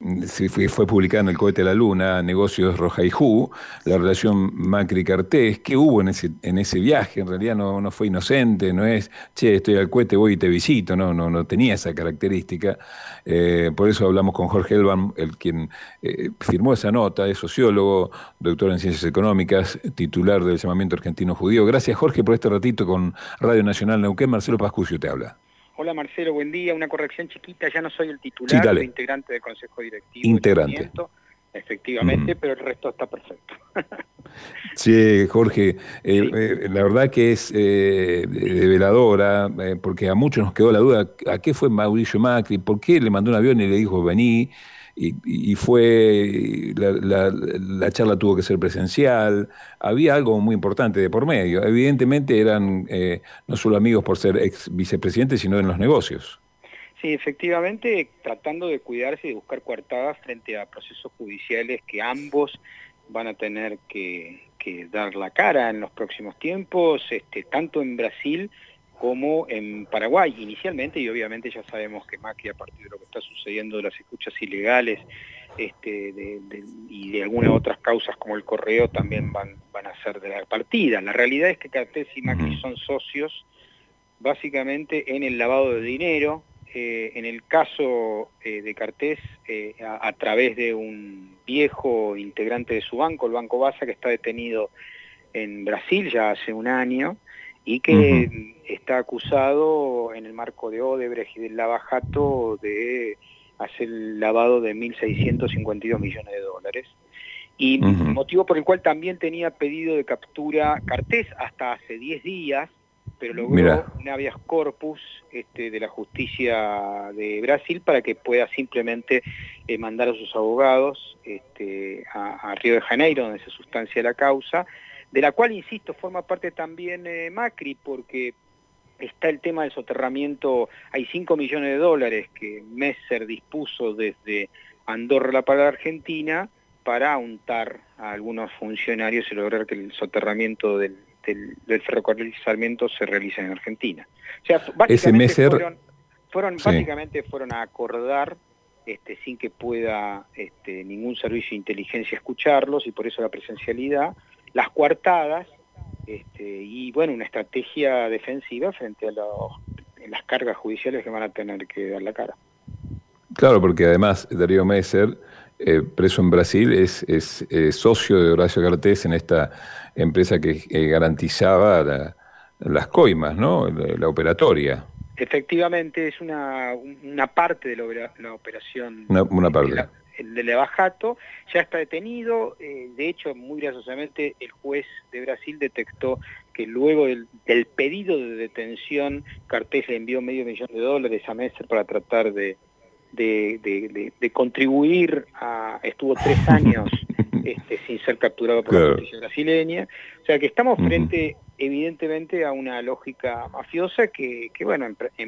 fue publicada en El cohete a la luna, Negocios Rojaijú, la relación Macri-Cartés. ¿Qué hubo en ese viaje? En realidad no fue inocente, no es, che, estoy al cohete, voy y te visito, no tenía esa característica. Por eso hablamos con Jorge Elban, quien firmó esa nota, es sociólogo, doctor en Ciencias Económicas, titular del Llamamiento Argentino Judío. Gracias, Jorge, por este ratito con Radio Nacional Neuquén. Marcelo Pascucio te habla. Hola Marcelo, buen día. Una corrección chiquita, ya no soy el Sí, titular, soy dale. integrante del Consejo Directivo del Integrante. Llamamiento, efectivamente, pero el resto está perfecto. Sí, Jorge, Sí, la verdad que es develadora, porque a muchos nos quedó la duda, ¿a qué fue Mauricio Macri? ¿Por qué le mandó un avión y le dijo vení? Y fue, la charla tuvo que ser presencial, había algo muy importante de por medio. Evidentemente eran no solo amigos por ser ex vicepresidentes, sino en los negocios. sí, efectivamente, tratando de cuidarse y de buscar coartadas frente a procesos judiciales que ambos van a tener que dar la cara en los próximos tiempos, tanto en Brasil como en Paraguay inicialmente, y obviamente ya sabemos que Macri, a partir de lo que está sucediendo de las escuchas ilegales y de algunas otras causas como el correo, también van a ser de la partida. La realidad es que Cartés y Macri son socios básicamente en el lavado de dinero. En el caso de Cartés, a través de un viejo integrante de su banco, el Banco Basa, que está detenido en Brasil ya hace un año, y que está acusado en el marco de Odebrecht y del Lava-Jato de hacer el lavado de 1.652 millones de dólares. Y motivo por el cual también tenía pedido de captura Cartés hasta hace 10 días, pero logró Mira. un habeas corpus de la justicia de Brasil para que pueda simplemente mandar a sus abogados a Río de Janeiro, donde se sustancia la causa, de la cual, insisto, forma parte también Macri, porque está el tema del soterramiento. Hay 5 millones de dólares que Messer dispuso desde Andorra para la Argentina para untar a algunos funcionarios y lograr que el soterramiento del ferrocarril Sarmiento se realice en Argentina. O sea, Ese básicamente Messer, básicamente fueron a acordar sin que pueda ningún servicio de inteligencia escucharlos, y por eso la presencialidad, las coartadas, y bueno, una estrategia defensiva frente a las cargas judiciales que van a tener que dar la cara. claro, porque además Darío Messer, preso en Brasil, es socio de Horacio Cartés en esta empresa que garantizaba las coimas, ¿no? La operatoria. Efectivamente, es una parte de la operación Una parte. el de Lava-Jato. Ya está detenido. De hecho, muy graciosamente, el juez de Brasil detectó que luego del pedido de detención, Cartés le envió $500,000 a Messer para tratar de contribuir estuvo 3 años sin ser capturado por la justicia brasileña. O sea que estamos frente, evidentemente, a una lógica mafiosa que bueno,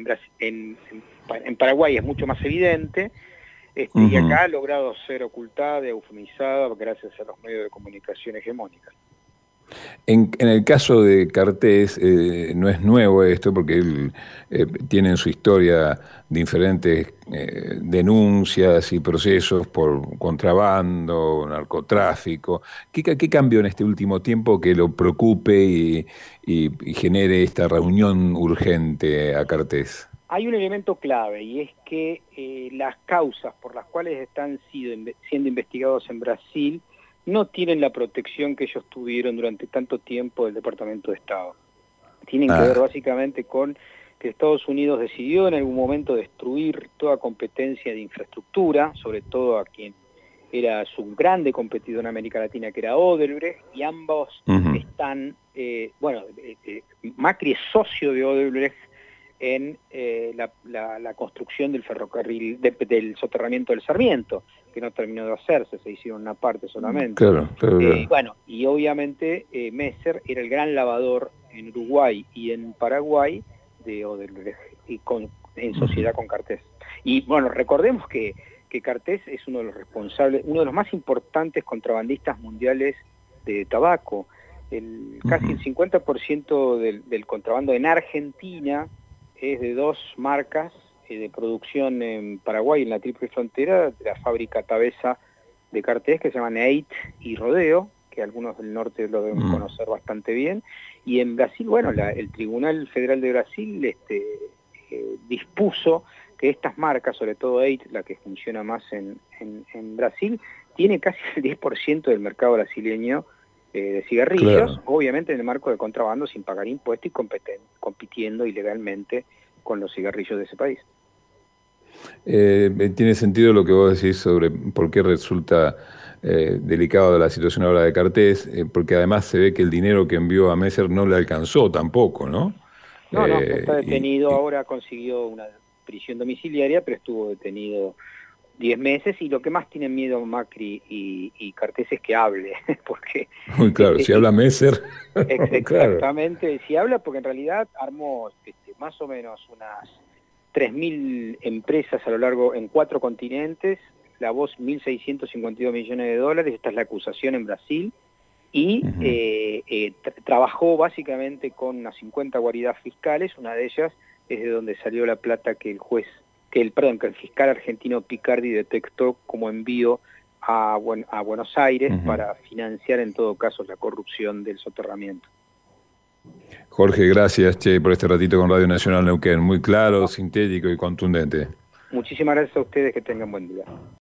en Paraguay es mucho más evidente, y acá ha logrado ser ocultada, eufemizada, gracias a los medios de comunicación hegemónicos. En el caso de Cartés, no es nuevo esto, porque él tiene en su historia diferentes denuncias y procesos por contrabando, narcotráfico. ¿Qué cambió en este último tiempo que lo preocupe y genere esta reunión urgente a Cartés? Hay un elemento clave, y es que las causas por las cuales están siendo investigados en Brasil no tienen la protección que ellos tuvieron durante tanto tiempo del Departamento de Estado. Tienen que ver básicamente con que Estados Unidos decidió en algún momento destruir toda competencia de infraestructura, sobre todo a quien era su grande competidor en América Latina, que era Odebrecht, y ambos están, Macri es socio de Odebrecht en la construcción del ferrocarril, del soterramiento del Sarmiento, que no terminó de hacerse, se hicieron una parte solamente. Claro. Bueno, y obviamente Messer era el gran lavador en Uruguay y en Paraguay de Odebrecht, y en sociedad con Cartés. Y bueno, recordemos que Cartés es uno de los responsables, uno de los más importantes contrabandistas mundiales de tabaco. Casi el 50% del contrabando en Argentina es de 2 marcas de producción en Paraguay, en la Triple Frontera, de la fábrica Tabesa de Cartés, que se llaman EIT y Rodeo, que algunos del norte lo deben conocer bastante bien. Y en Brasil, bueno, el Tribunal Federal de Brasil dispuso que estas marcas, sobre todo EIT, la que funciona más en Brasil, tiene casi el 10% del mercado brasileño de cigarrillos, claro, obviamente en el marco del contrabando, sin pagar impuestos y compitiendo ilegalmente con los cigarrillos de ese país. Tiene sentido lo que vos decís sobre por qué resulta delicada la situación ahora de Cartés, porque además se ve que el dinero que envió a Messer no le alcanzó tampoco, ¿no? No, está detenido ahora, consiguió una prisión domiciliaria, pero estuvo detenido 10 meses, y lo que más tienen miedo Macri y Cartés es que hable, porque... Muy claro, si habla Messer... Exactamente, claro. Si habla, porque en realidad armó más o menos unas 3.000 empresas a lo largo, en 4 continentes, lavó 1.652 millones de dólares, esta es la acusación en Brasil, y trabajó básicamente con unas 50 guaridas fiscales, una de ellas es de donde salió la plata que que el fiscal argentino Picardi detectó como envío a Buenos Aires para financiar en todo caso la corrupción del soterramiento. Jorge, gracias por este ratito con Radio Nacional Neuquén, muy claro, sintético y contundente. Muchísimas gracias a ustedes, que tengan buen día.